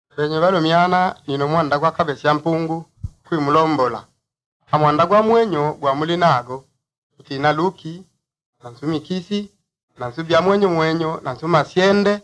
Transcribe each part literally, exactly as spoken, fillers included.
Benye balumiana nino mwanda gwa kabesya mpungu kwimulombola. Amwanda gwa mwenyo gwa mulinago utina luki nansumi kisi nansubya mwenyo mwenyo nansuma siende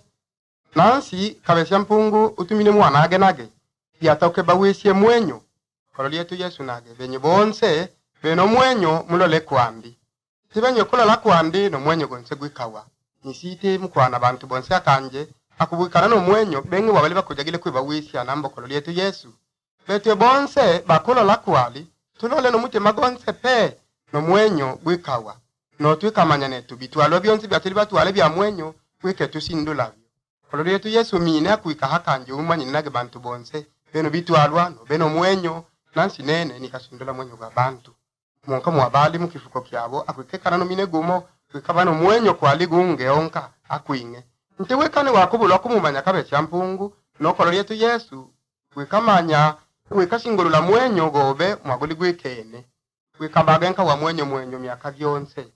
nansi kabesya mpungu utumine mwana age nage yatoke bawisye mwenyo kololi yetu Yesu nage benye bonse beno mwenyo mulole kwandi tibenye kulola kwandi no mwenyo gonse gwikawa nisite mukwana abantu bonse akanje akubukana no mwenyo bengi wabali bakujagile kwiba wisya nambo kololi yetu Yesu betwe bonse bakulola kwali tulole no mutima gonse pe no mwenyo gwikawa no twikamanya netu bitwalo byonse byatuli batwale bya mwenyo wike tusindulabyo kololi yetu Yesu mine akwika hakanje umwanyi nage bantu bonse beno bitwalwa no beno mwenyo nansi nene nikasindula mwenyo gwa bantu monka mwabali mukifuko kyabo akwikekana no mine gumo kwikabano mwenyo kwali gunge onka akwinge ntiwekane wakubulwa kumumanya kabesya mpungu no kololi yetu Yesu kwikamanya wikasingulula mwenyo gobe mwaguli gwikene wikabagenka wa mwenyo mwenyo myaka byonse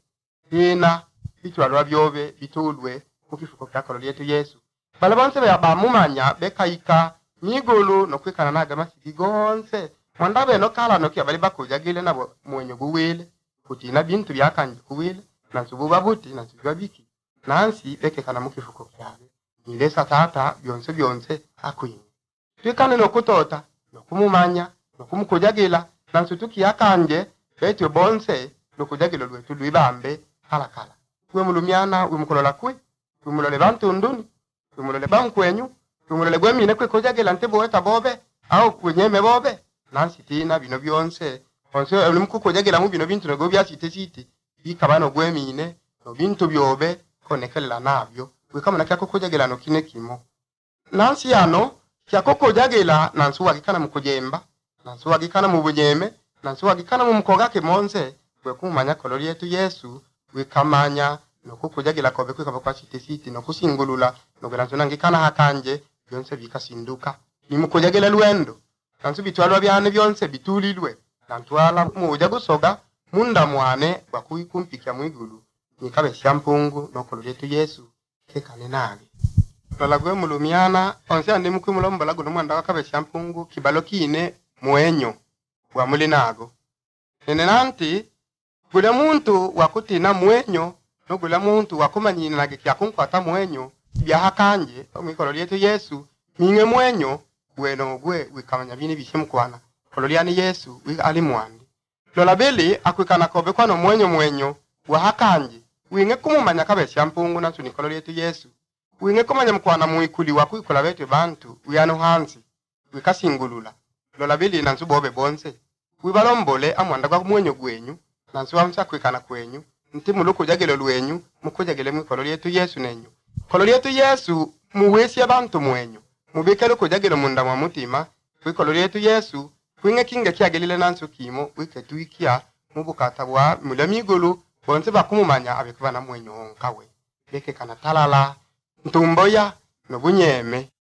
ina bitwalwa byobe bitulwe mukifuko kya kololi yetu Yesu bala bonse bamumanya bekaika migulu no kwikana naga masigi gonse mwandabe no kala no kya bali bakujagile nabo mwenyo guwile kutina bintu byakanje kuwile nansububa buti nansubwa biki nansi bekekana mukifuko kyabe nilesa tata byonse byonse akwinye twikane no kutota no kumumanya no kumukujagila nansutuki yakanje betwe bonse no kujagilo lwetu lwibambe halakala kwe mulumiana wimukolola kwe wimulole bantu nduni wimulole bankwenyu wimulole gwemine kwe kujagila ntebo weta bobe au kwenyeme bobe nansi tina bino byonse onse ulimuku kujagila mu bino bintu nego byasite site bikabano gwemine no bintu byobe konekela nabyo wikamana kyako kujagila no kine kimo nansi yano kyako kujagila nansu wagikana mukujemba nansu wagikana mu bunyeme nansu wagikana mu mukoga ke monse kwe kumanya kololi yetu Yesu wikamanya no kukujagila kobe kwikaba kwa site site no kusingulula no granzo nangikana hakanje byonse bikasinduka ni mukujagila lwendo nansu bitwalwa byane byonse bitulilwe nantwala muja gusoga munda mwane bakuyikumpikya mwigulu nikabesya mpungu no kololi yetu Yesu kekane nage balagwe mulumiana onse ande mukwimulombola guno mwanda wakabesya mpungu kibalo kine mwenyo wa mulinago nene nanti gule muntu wakutina mwenyo no gule muntu wakumanyina nage kyakunkwata mwenyo byahakanje omwikololi yetu Yesu minge mwenyo gweno gwe wikamanya bini bishimukwana kololi yani Yesu wi ali mwandi lola beli akwikana kobe kwano mwenyo mwenyo wahakanje winge kumumanya kabesya mpungu nansu ni kololi yetu Yesu winge kumanya mkwana muikuli wakwikola betwe bantu uyano hansi wikasingulula lola beli nansu bobe bonse wibalombole amwanda gwa mwenyo gwenyu nansu wamsa kwikana kwenyu nti muluku jagelo lwenyu mukujagele mwikololi yetu Yesu nenyu kololi yetu Yesu muwesi abantu mwenyu mubikelo kujagelo munda mwa mutima kwikololi yetu Yesu kwinge kinge kyagelile nansu kimo wiketuikia mubukata bwa mulamigulu bonse bakumumanya abekubana mwenyo onkawe beke kana talala ntumboya no bunyeme